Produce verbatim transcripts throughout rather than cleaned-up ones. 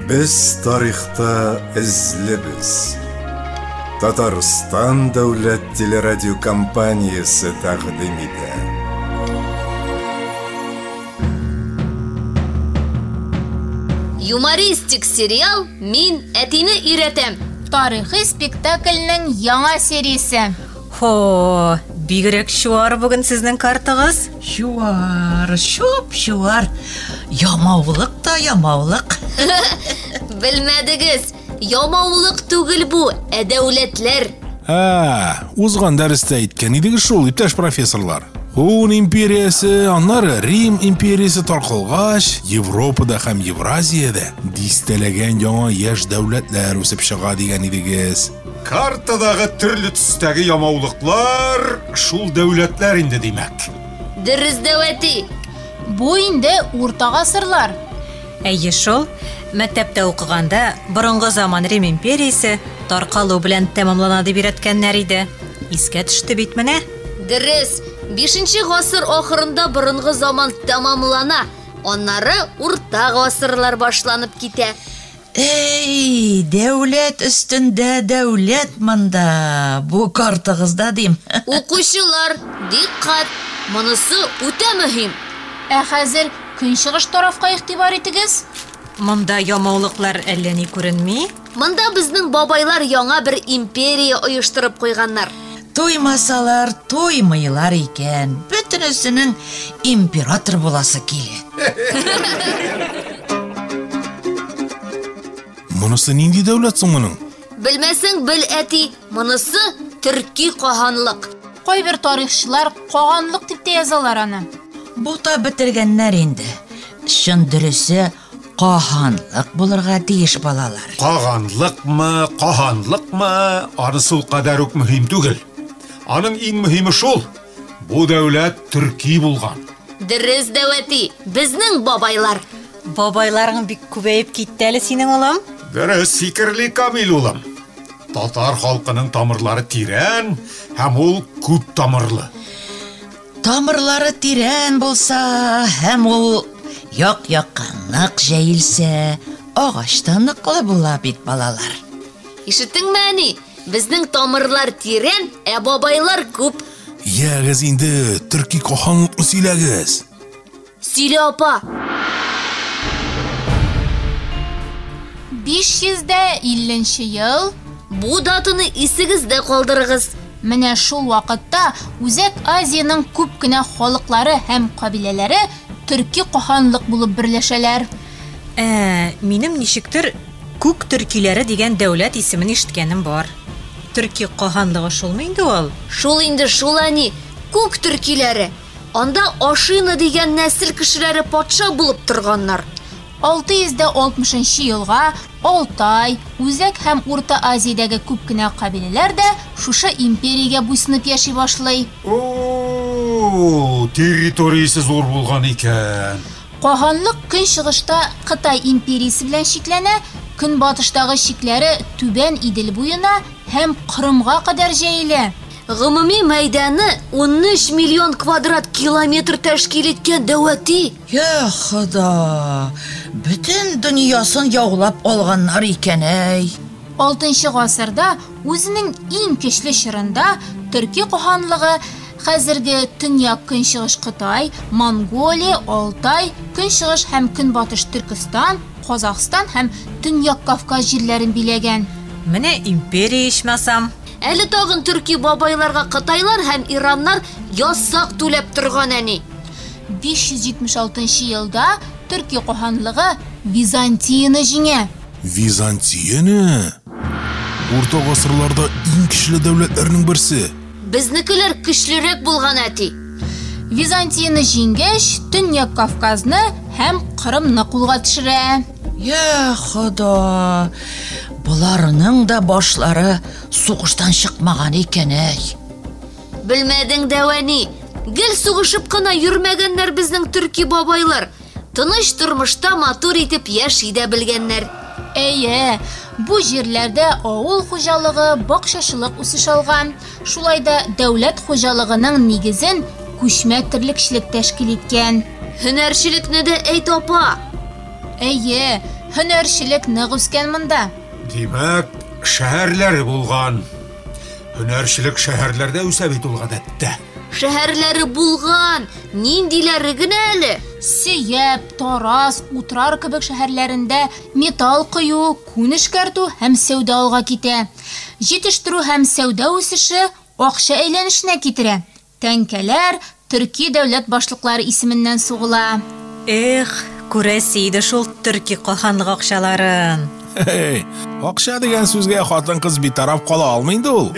Biz tarixta izlibіз. Tatariston davlat teleradyo kompaniyasi taqdim etadi. Юмористик сериал «Мин әтине иретем». Тарихи спектакльнең яңа сериясе. Хо, бигрәк шуар бүген сезнең картыгыз? Шуар, шуп, шуар. Ямаулык та ямаулык. Белмәдегез, ямаулык түгел бу, ә дәүләтләр. Ha, uzgan dəristə aytgan idiniz şol, iптәш профессорлар. Hun imperiyası, anları Rim imperiyası tarqalğaç, Европада һәм Евразиядә дистәләгән яңа яшь дәүләтләр үсеп чыга дигән идегез. Картадагы төрле төстәге ямаулыклар шул дәүләтләр инде димәк. Дөрес дәвәти. Бу инде урта гасырлар. Әйе шул, мәктәптә укыганда борынгы заман Рим империясы таркалу белән тәмамлана дип өйрәткәннәр иде. Искә төште бит менә. Дөрес, бишенче гасыр ахырында борынгы заман тәмамлана, аннары урта гасырлар башланып китә. Эй, дәүләт өстендә дәүләт монда. Бу картыгызда дим. Укучылар, диккат, монысы үтә мөһим. Ә хәзер көнчыгыш тарафка игътибар итегез. Монда ямаулыклар әллә ни күренми? Монда безнең бабайлар яңа бер империя оештырып куйганнар. Туймасалар туймыйлар икән. Бөтенесенең император буласы килә. Монысы нинди дәүләт соң моның? Белмәсәң бел әти, монысы төрки каһанлык. Кайбер тарихчылар каганлык дип тә язалар аны. Бута бетергәннәр инде. Шын дөресе каһанлык булырга тиеш балалар. Каганлыкмы, каһанлыкмы, анысы ул кадәр үк мөһим түгел. Аның иң мөһиме шул. Бу дәүләт төрки булган. Дөрес дәвәти, безнең бабайлар. Бабайларың бик күбәеп китте әле синең улым. Дөрес фикерле Камил улым. Татар халкының тамырлары тирән һәм ул күп тамырлы. Тамырлары тирән булса, һәм ул як-якка нык җәелсә, агачтан ныклы була бит балалар. Ишеттеңме әни? Безнең тамырлар тирән, ә бабайлар күп. Ягыз инде, төрки каһанлыкны сөйләгез. Сөйлә апа. биш йөз илле ел. Бу датаны исегездә калдырыгыз. Менә шул вакытта Үзәк Азияның күп кенә халыклары һәм кабиләләре төрки каһанлык булып берләшәләр. Ә, минем ничектер күк төркиләре дигән дәүләт исемен ишеткәнем бар. Төрки каһанлыгы шулмы инде ул? Шул инде шул әни, күк төркиләре. Анда Ашина дигән нәсел кешеләре патша булып торганнар. алты йөз алтмышынчы елга Алтай, Үзәк һәм Урта Азиядәге күп кенә кабиләләр дә шушы империягә буйсынып яши башлый. О, территориясе зур булган икән. Каһанлык көнчыгышта Кытай империясе белән шикләнә, көнбатыштагы шикләре Түбән Идел буена һәм Кырымга кадәр җәелә. Гомуми мәйданы он өч миллион квадрат километр тәшкил иткән дәвәти. Я Хода, бөтен дөньясын яулап алганнар икән әй. алтынчы гасырда үзенең иң көчле чорында төрки каһанлыгы хәзерге Төньяк Көнчыгыш Кытай, Монголия, Алтай, Көнчыгыш һәм Көнбатыш Төркстан, Казакстан һәм Төньяк Кавказ җирләрен биләгән. Менә империя ичмасам. Әле тагын төрки бабайларга Кытайлар һәм Ираннар ясак түләп торган әни. биш йөз җитмеш алтынчы елда төрки каһанлыгы Византияны җиңә. Византияны? Урта гасырларда иң көчле дәүләтләрнең берсе. Безнекеләр көчлерәк булган әти. Византияны җиңгәч, Төньяк Кавказны һәм Кырымны кулга төшерә. Я Хода, буларның да башлары сугыштан чыкмаган икән әй. Белмәдең дәвәни, гел сугышып кына йөрмәгәннәр безнең төрки бабайлар. Тыныч тормышта матур итеп яши дә белгәннәр. Әйе, бу җирләрдә авыл хуҗалыгы, бакчачылык үсеш алган. Шулай да дәүләт хуҗалыгының нигезен күчмә терлекчелек тәшкил иткән. Һөнәрчелекне дә әйт апа. Әйе, һөнәрчелек нык үскән монда. Димәк, шәһәрләре булган. Һөнәрчелек шәһәрләрдә үсә бит ул гадәттә. Шәһәрләре булган, ниндиләре генә әле? Сөяп, Тарас, Утрар кебек шәһәрләрендә металл кыю, күн эшкәртү һәм сәүдә алга китә. Җитештерү һәм сәүдә үсеше акча әйләнешенә китерә. Тәңкәләр Төрки дәүләт башлыклары исеменнән сугыла. Эх, күрәсе иде шул төрки каханлык акчаларын. Hey, акча дигән сүзгә хатын-кыз битараф кала алмый инде ул.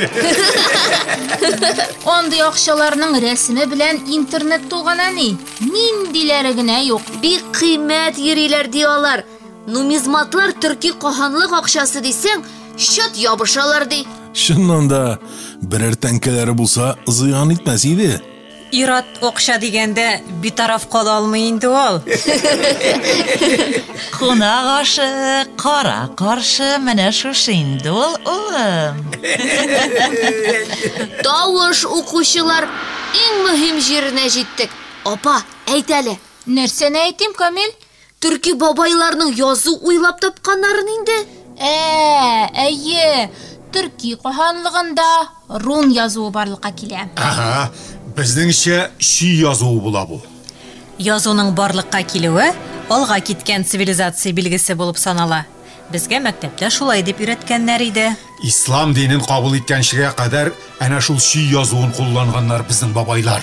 Андый акчаларның рәсеме белән интернет тулган әни. Ниндиләре генә юк. Бик кыйммәт йөриләр ди алар. Нумизматлар төрки каханлык акчасы дисәң, шат ябышалар ди. Шуннан да берәр тәңкәләре булса зыян итмәс иде. Ират акча дигәндә битараф кала алмый инде ул. Кунак ашы, кара каршы менә шушы инде ул, улым. Тавыш укучылар, иң мөһим җиренә җиттек. Апа, әйт әле. Нәрсәне әйтим, Камил? Төрки бабайларның язу уйлап тапканнарын инде. Ә, әйе. Төрки каханлыгында рун язуы барлыкка килә. Ага, безнеңчә ши язуы була бу. Язуның барлыкка килүе алга киткән цивилизация билгесе булып санала. Безгә мәктәптә шулай дип өйрәткәннәр иде. Ислам динен кабул иткәнчегә кадәр әнә шул ши язуын кулланганнар безнең бабайлар.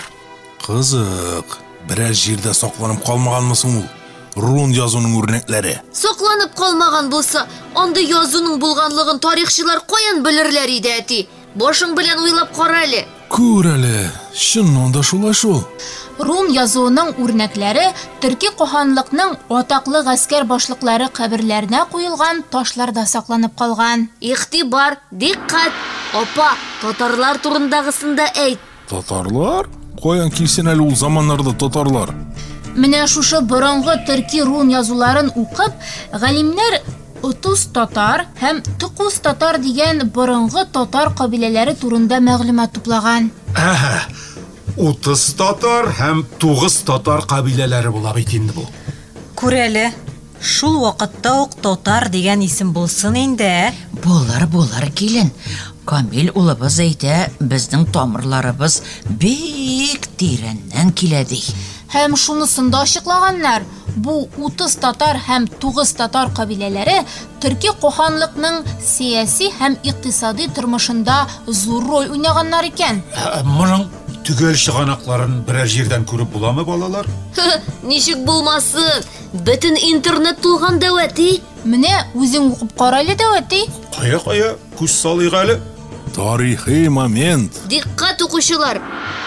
Кызык, берәр җирдә сакланып калмаганмы соң ул? Рун язуның үрнәкләре. Сакланып калмаган булса, анда язуның булганлыгын тарихчылар каян белерләр иде, әти? Башың белән уйлап кара әле. Күр әле, шуннан да шулай шул. Рун язуының үрнәкләре Төрки каханлыкның атаклы гаскәр башлыклары каберләренә куелган ташларда сакланып калган. Игътибар, диккать. Апа, татарлар турындагысын да әйт. Татарлар? Каян килсен әле ул заманнарда татарлар? Менә шушы борынгы төрки рун язуларын укып, галимнәр Утус татар һәм Тукус татар дигән борынгы татар кабиләләре турында мәгълүмат туплаган. Әһә, утыз татар һәм тугыз татар кабиләләре була бит инде бу. Күрәле, шул вакытта ук татар дигән исем булсын инде. Булар, булар килен. Камил улыбыз әйтә, безнең тамырларыбыз бик тирәннән килә ди. Һәм шунысын да ачыклаганнар. Бу утыз татар һәм тугыз татар кабиләләре Төрки каханлыкның сияси һәм икътисади тормышында зур роль уйнаганнар икән. Ә, Моның түгел чыганакларын берәр җирдән күреп буламы, балалар? Ничек булмасын? Бөтен интернет тулган дәвәти. Менә үзең укып кара әле дәвәти. Кая-кая күз салыйк әле. Тарихи момент. Диккать укучылар.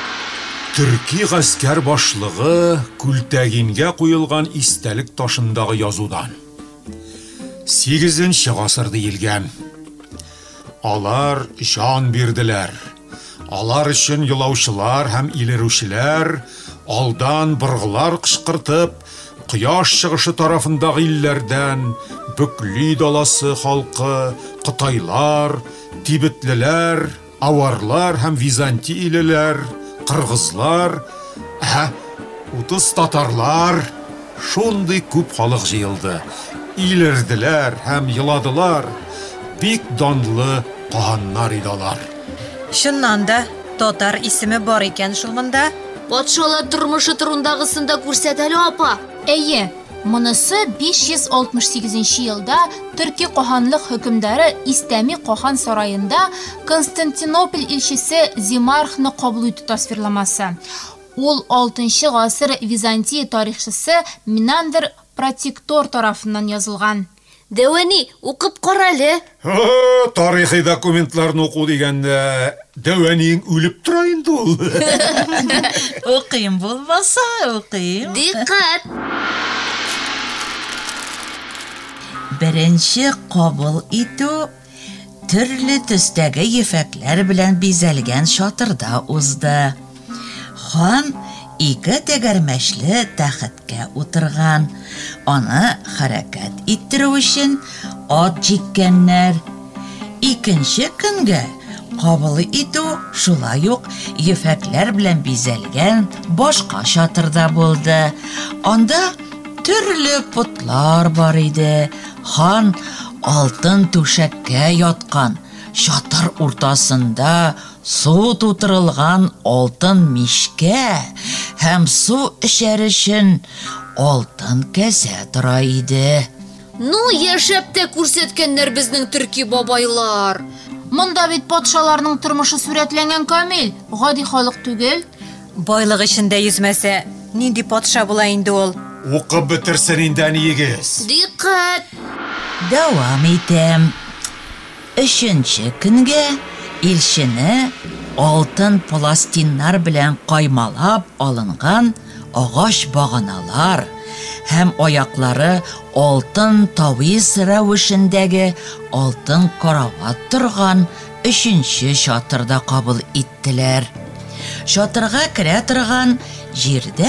Төрки гаскәр башлыгы күлтәгингә куелган истәлек ташындагы язудан. сигезенче гасыр диелгән. Алар җан бирделәр. Алар өчен елаучылар һәм илерүчеләр алдан быргылар кычкыртып, кояш чыгышы тарафындагы илләрдән Бөкли даласы халкы, Кытайлар, Тибетлеләр, Аварлар һәм Византийлеләр, Кыргызлар, ә, утыз татарлар, шундый күп халык җыелды. Илерделәр һәм йыладылар. Бик данлы каханнар идалар. Шуннан да татар исеме бар икән шул монда. Патшалар тормышы турындагысын да күрсәт әле, апа. Әйе, монысы биш йөз алтмыш сигезенче елда Төрки каханлык хөкемдары Истәми кахан сараенда Константинополь илчесе Зимархны кабул итү тасвирламасы. Ул алтынчы гасыр Византия тарихчысы Минандр Протектор тарафыннан язылган. Дәвани, укып кара әле. О, тарихи документларны уку дигәндә, Дәвәнин үлеп тора инде ул. Укыйм булмаса, укыйм. Диккать. Беренче кабул итү төрле төстәге ефәкләр белән бизәлгән шатырда узды. Хан ике тәгәрмәчле тәхеткә утырган. Аны хәрәкәт иттерү өчен ат җиккәннәр. Икенче көнгә кабул итү шулай ук ефәкләр белән бизәлгән башка шатырда булды. Анда төрле путлар бар иде. Хан алтын түшәккә яткан, чатыр уртасында су тутырылган алтын мишкә һәм су эчәр өчен алтын кәсә тора иде. Ну, яшәп тә күрсәткәннәр безнең төрки бабайлар. Монда бит патшаларның тормышы сурәтләнгән, Камил. Гади халык түгел. Байлык эчендә йөзмәсә, нинди патша була инде ул? Укып бетерсен инде әниегез. Диккәт! Дәвам итәм. Өченче көнгә илчене алтын пластиннар белән каймалап алынган агач баганалар һәм аяклары алтын тавис рәвешендәге алтын карават торган өченче чатырда кабул иттеләр. Чатырга керә торган җирдә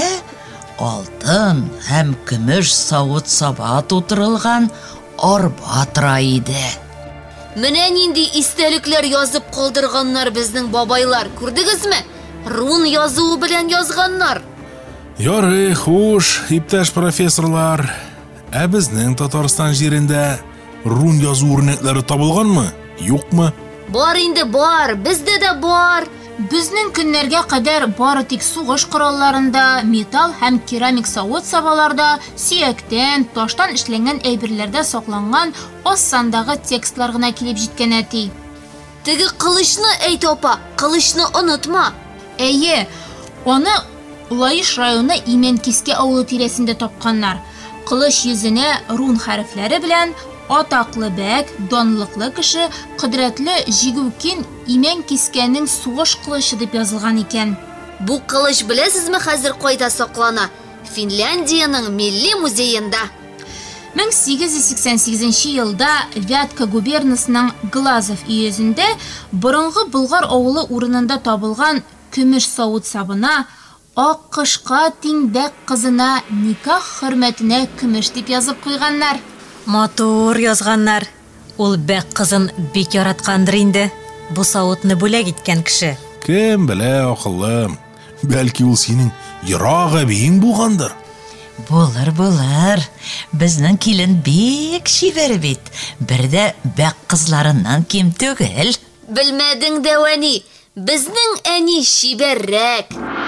алтын һәм көмеш савыт-саба тутырылган арба тора иде. Менә нинди истәлекләр язып калдырганнар безнең бабайлар, күрдегезме? Рун язуы белән язганнар. Ярый, хуш, иптәш профессорлар. Ә безнең Татарстан җирендә рун язу үрнәкләре табылганмы? Юкмы? Бар инде бар, бездә дә бар. Безнең көннәргә кадәр бары тик сугыш коралларында, металл һәм керамик савыт сабаларда, сөяктән, таштан эшләнгән әйберләрдә сакланган аз сандагы текстлар гына килеп җиткән әти. Теге кылычны әйт апа, кылычны онытма. Әйе, аны Улаиш районы Именкискә авылы тирәсендә тапканнар. Кылыч йөзенә рун хәрефләре белән атаклы бәк, данлыклы кеше, кыдрәтле Жигүкин Именкискәнең сугыш кылычы дип язылган икән. Бу кылыч беләсезме хәзер кайда саклана? Финляндиянең милли музеенда. мең сигез йөз сиксән сигезенче елда Вятка губернасының Глазов өязендә борынгы Болгар авылы урынында табылган көмеш савыт сабына ак кышка тиңдәк кызына никах хөрмәтенә көмеш дип язып куйганнар. Матур язганнар. Ул бәк кызын бик яраткандыр инде. Бу савытны бүләк иткән кеше. Кем белә, акыллым. Бәлки ул синең ерак әбиең булгандыр. Булыр, булыр. Безнең килен бик шибәр бит. Бер дә бәк кызларыннан ким түгел. Белмәдең дәвани, безнең әни шибәррәк.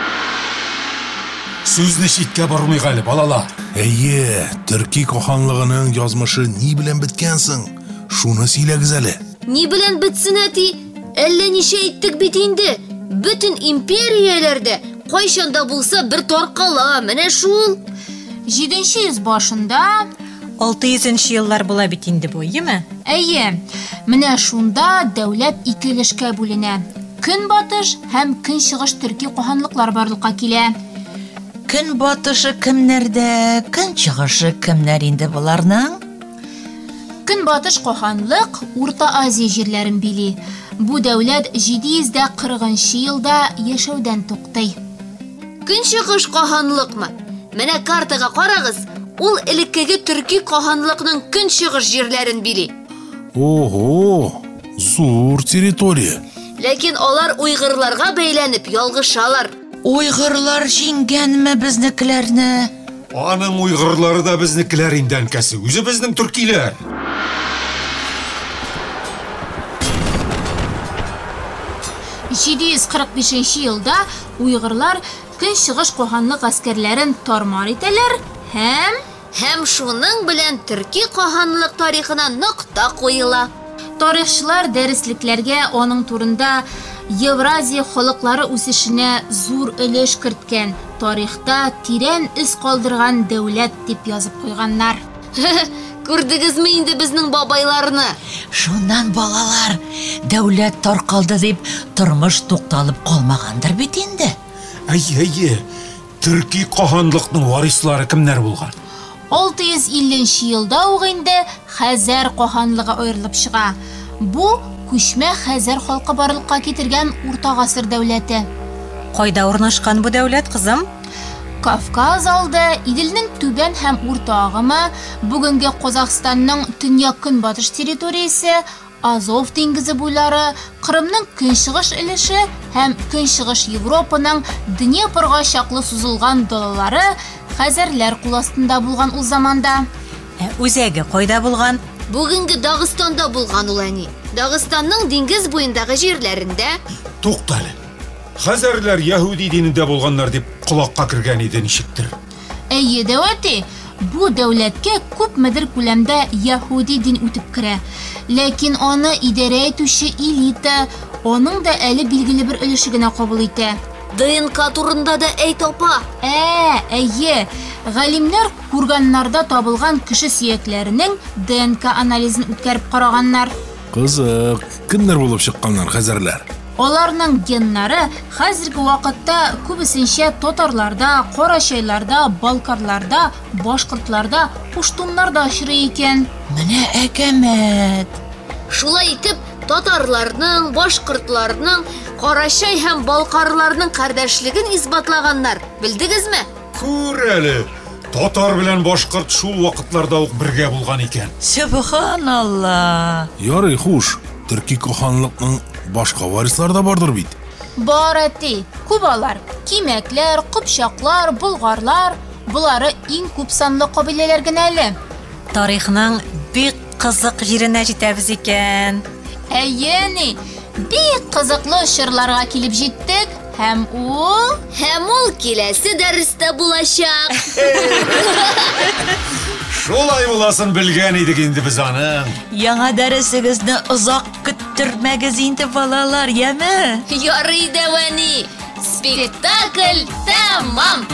Сүзне читкә бармый гали, балалар. Әйе, Төрки коханлыгының язмышы ни белән беткәнсең? Шуны сөйләгез әле. Ни белән бетсен әти? Әллә ничә әйттек бит инде. Бөтен империяләрдә кайчанда булса бер таркала, менә шул. җиденче йөз башында, алты йөзенче еллар була бит инде бу, еме? әйе, менә шунда дәүләт ике өлешкә бүленә. Көнбатыш һәм көнчыгыш төрки коханлыклар барлыкка килә. Көн батышы кемнәрдә, көн чыгышы кемнәр инде буларның? Көнбатыш коханлык Урта Азия җирләрен били. Бу дәүләт җиде йөз кырыгынчы елда яшәүдән туктый. Көнчыгыш каханлыкмы? Менә картага карагыз, ул элеккеге төрки каханлыкның көнчыгыш җирләрен били. Ого, зур территория. Ләкин алар уйгырларга бәйләнеп ялгышалар. Уйгырлар җиңгәнме безнекеләрне? Аның уйгырлары да безнекеләр индән кәсе, үзе безнең төркиләр. җиде йөз кырык бишенче елда уйгырлар көнчыгыш коханлык гаскәрләрен тармар итәләр һәм Һәм шуның белән төрки каханлык тарихына нокта куела. тарихчылар дәреслекләргә аның турында Евразия халыклары үсешенә зур өлеш керткән, тарихта тирән эз калдырган дәүләт дип язып куйганнар. Күрдегезме инде безнең бабайларны? Шуннан балалар, дәүләт таркалды дип тормыш тукталып калмагандыр бит инде. Әйе, әйе. Төрки каханлыкның варислары кемнәр булган? алты йөз илленче елда ук инде Хәзәр каханлыгы аерылып чыга. Бу күчмә Хәзәр халкы барлыкка китергән урта гасыр дәүләте. Кайда урнашкан бу дәүләт, кызым? Кавказ алды, Иделнең түбән һәм урта агымы, бүгенге Казакъстанның төньяк көнбатыш территориясе, Азов диңгезе буйлары, Кырымның көнчыгыш өлеше һәм көнчыгыш Европаның Днепрга чаклы сузылган далалары Хәзәрләр кул астында булган ул заманда. Ә үзәге кайда булган? Бүгенге Дагыстанда булган ул әни. Дагыстанның диңгез буендагы җирләрендә. Туктале. Хәзәрләр Яһуди динендә булганнар дип колакка кергән иде ничектер. Әйе, Дәүәти, бу дәүләткә күпмедер күләмдә Яһуди дин үтеп керә. Ләкин аны идарә итүче элита аның да әле билгеле бер өлеше генә кабул итә. ДНК турында да әйт апа. Ә, әйе. Галимнәр курганнарда табылган кеше сөякләренең ДНК анализын үткәреп караганнар. Кызык, кемнәр булып чыкканнар хәзерләр? Аларның геннары хәзерге вакытта күбесенчә татарларда, карачайларда, балкарларда, башкортларда, пуштуннарда очрый икән. Менә әкәмәт. Шулай итеп, татарларның, башкортларның, карачай һәм балкарларның кардәшлеген исбатлаганнар. Белдегезме? Күр әле. Татар белән башкорт шул вакытларда ук бергә булган икән. Субханалла. Ярый, хуш. Төрки коханлыкның башка варислары да бардыр бит. Бар әти, кубалар, кимәкләр, кыпчаклар, болгарлар, булары иң күп санлы кабиләләр генә әле. Тарихның бик кызык җиренә җитәбез икән. Әйе, ни, бик кызыклы чырларга килеп җиттек. Һәм ул Һәм ул киләсе дәрестә булачак. Шулай буласын белгән идек инде без аның. Яңа дәресегезне озак көттермәгез инде балалар, яме? Ярый, Дәвани. Спектакль тәмам.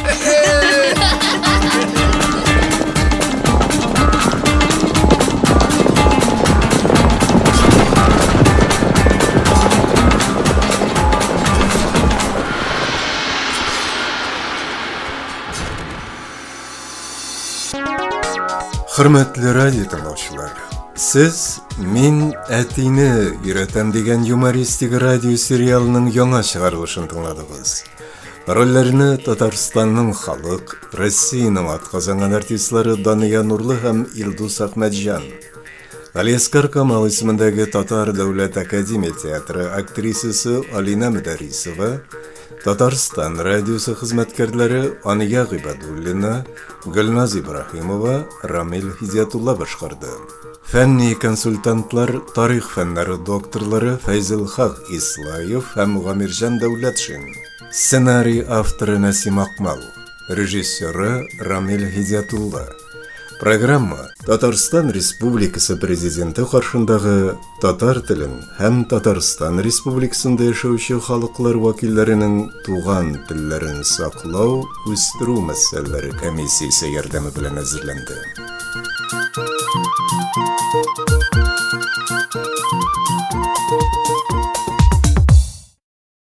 Хөрмәтле радио тыңлаучылар, сез «Мин әтине өйрәтәм» дигән юмористик радио сериалының яңа чыгарылышын тыңладыгыз. Рольләрне Татарстанның халык, Россиянең атказанган артистлары Дания Нурлы һәм Илдус Ахмәтҗан, Алиаскар Камал исемендәге Татар дәүләт академия театры актрисасы Алина Мөдәрисова, Татарстан радиосы хезмәткәрләре Ания Гыйбадуллина, Гөлназ Ибраһимова, Рамил Хидиятулла башкарды. Фәнни консультантлар, тарих фәннәре докторлары Фәйзел Хак Ислаев һәм Гамирҗан Дәүләтшин. Сценарий авторы Насим Акмал, режиссеры Рамил Хидиятулла. Программа Татарстан Республикасы президенты каршындагы татар телен һәм Татарстан Республикасында яшәүче халыклар вәкилләренең туган телләрен саклау, үстерү мәсьәләләре комиссиясе ярдәме белән әзерләнде.